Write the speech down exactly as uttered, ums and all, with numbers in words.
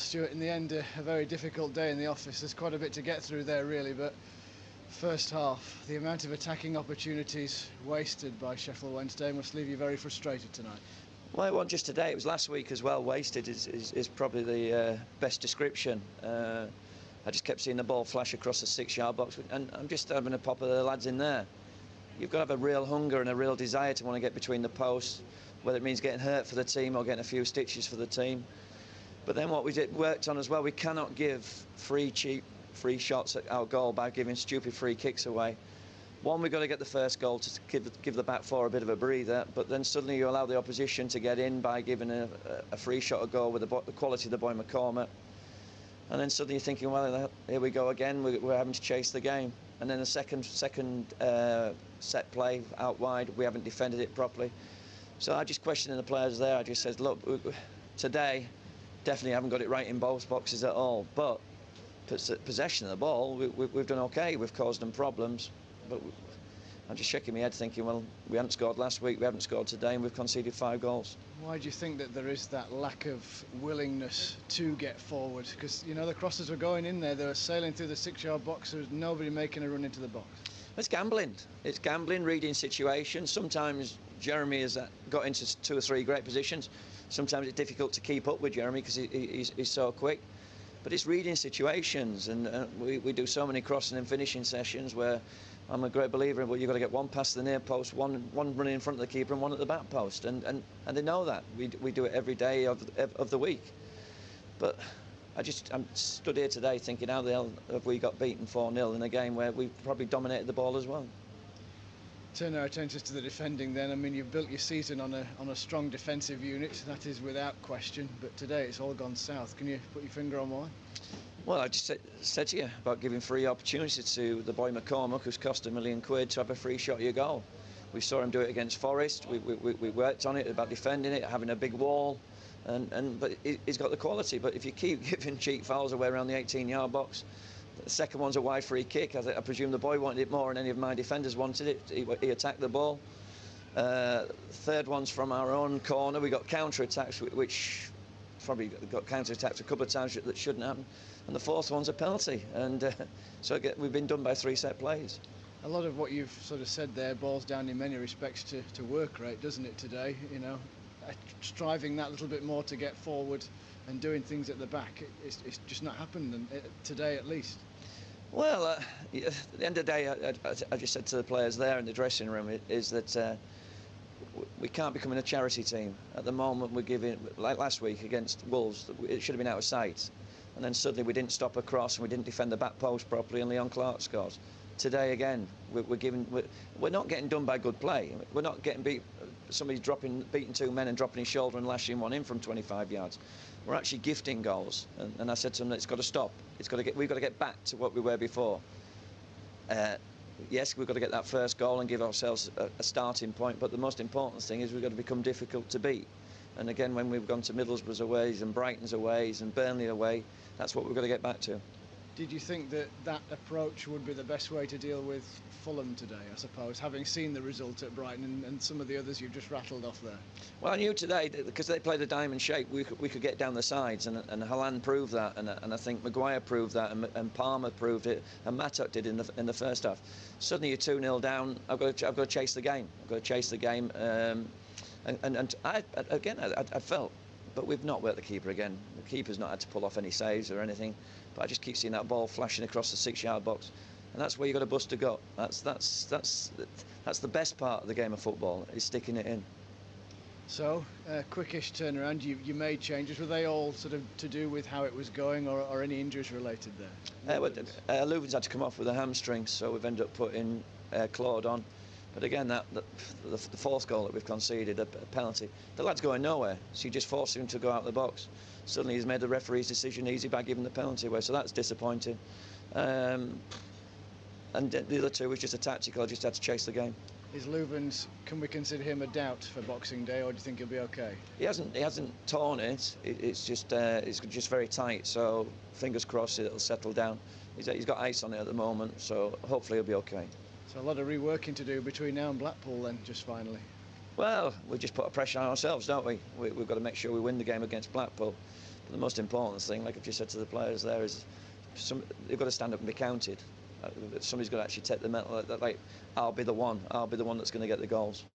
Stuart, in the end, a, a very difficult day in the office. There's quite a bit to get through there, really, but first half, the amount of attacking opportunities wasted by Sheffield Wednesday must leave you very frustrated tonight. Well, it wasn't just today, it was last week as well. Wasted is, is, is probably the uh, best description. Uh, I just kept seeing the ball flash across the six-yard box, and I'm just having a pop of the lads in there. You've got to have a real hunger and a real desire to want to get between the posts, whether it means getting hurt for the team or getting a few stitches for the team. But then what we did, worked on as well, we cannot give free, cheap, free shots at our goal by giving stupid free kicks away. One, we've got to get the first goal to give, give the back four a bit of a breather, but then suddenly you allow the opposition to get in by giving a, a free shot a goal with the, the quality of the boy McCormack. And then suddenly you're thinking, well, here we go again, we're, we're having to chase the game. And then the second, second uh, set play out wide, we haven't defended it properly. So I just questioned the players there, I just said, look, today, definitely haven't got it right in both boxes at all, but possession of the ball, we, we, we've done okay, we've caused them problems. But we, I'm just shaking my head thinking, well, we hadn't scored last week, we haven't scored today, and we've conceded five goals. Why do you think that there is that lack of willingness to get forward? Because, you know, the crosses were going in there, they were sailing through the six-yard box, there was nobody making a run into the box. It's gambling. It's gambling, reading situations. Sometimes Jeremy has got into two or three great positions. Sometimes it's difficult to keep up with Jeremy because he, he's, he's so quick. But it's reading situations, and uh, we, we do so many crossing and finishing sessions where I'm a great believer in, well, you've got to get one past the near post, one one running in front of the keeper and one at the back post, and, and, and they know that. We, we do it every day of, of the week. But I just, I'm stood here today thinking, how the hell have we got beaten four nil in a game where we've probably dominated the ball as well? Turn our attentions to the defending then. I mean, you've built your season on a on a strong defensive unit, that is without question, but today it's all gone south. Can you put your finger on why? Well, I just said, said to you about giving free opportunity to the boy McCormack, who's cost a million quid, to have a free shot at your goal. We saw him do it against Forest, we, we, we worked on it, about defending it, having a big wall, and, and but he's got the quality. But if you keep giving cheap fouls away around the eighteen-yard box, the second one's a wide free kick. I, I presume the boy wanted it more than any of my defenders wanted it. He, he attacked the ball. Uh, third one's from our own corner. We got counter-attacks, which probably got counter-attacks a couple of times that shouldn't happen. And the fourth one's a penalty. And uh, so we've been done by three set plays. A lot of what you've sort of said there boils down in many respects to, to work rate, doesn't it, today? You know, striving that little bit more to get forward and doing things at the back, it's, it's just not happened, and today at least. Well, uh, at the end of the day, I, I, I just said to the players there in the dressing room is that uh, we can't become a charity team. At the moment, we're giving, like last week against Wolves, it should have been out of sight. And then suddenly we didn't stop a cross and we didn't defend the back post properly, and Leon Clark scores. Today again, we're, we're giving, we're, we're not getting done by good play. We're not getting beat, somebody's dropping, beating two men and dropping his shoulder and lashing one in from twenty-five yards. We're actually gifting goals, and, and I said to them that it's got to stop. It's got to get, we've got to get back to what we were before. Uh, yes, we've got to get that first goal and give ourselves a, a starting point, but the most important thing is we've got to become difficult to beat. And again, when we've gone to Middlesbrough's aways and Brighton's aways and Burnley away, that's what we've got to get back to. Did you think that that approach would be the best way to deal with Fulham today, I suppose, having seen the result at Brighton and, and some of the others you've just rattled off there? Well, I knew today, because they played a diamond shape, we could, we could get down the sides, and, and Haaland proved that, and, and I think Maguire proved that, and, and Palmer proved it, and Mattock did in the, in the first half. Suddenly you're two nil down, I've got to, I've got to chase the game. I've got to chase the game. Um, and, and, and I, again, I, I felt, but we've not worked the keeper again. The keeper's not had to pull off any saves or anything, but I just keep seeing that ball flashing across the six-yard box, and that's where you've got to bust a gut. That's that's that's that's the best part of the game of football, is sticking it in. So, uh, quickish turnaround. You you made changes. Were they all sort of to do with how it was going, or, or any injuries related there? Uh, well, uh, Leuven's had to come off with a hamstring, so we've ended up putting uh, Claude on. But again, that, that the, the fourth goal that we've conceded, a, a penalty, the lad's going nowhere, so you just force him to go out the box. Suddenly he's made the referee's decision easy by giving the penalty away, so that's disappointing. Um, and the other two was just a tactical, I just had to chase the game. Is Leuven's, can we consider him a doubt for Boxing Day, or do you think he'll be okay? He hasn't he hasn't torn it, it it's just uh, it's just very tight, so fingers crossed it'll settle down. He's, he's got ice on it at the moment, so hopefully he'll be okay. So a lot of reworking to do between now and Blackpool then, just finally. Well, we just put a pressure on ourselves, don't we? we? We've got to make sure we win the game against Blackpool. the most important thing, like I've just said to the players there, is some, they've got to stand up and be counted. Uh, somebody's got to actually take the mental, like, I'll be the one, I'll be the one that's going to get the goals.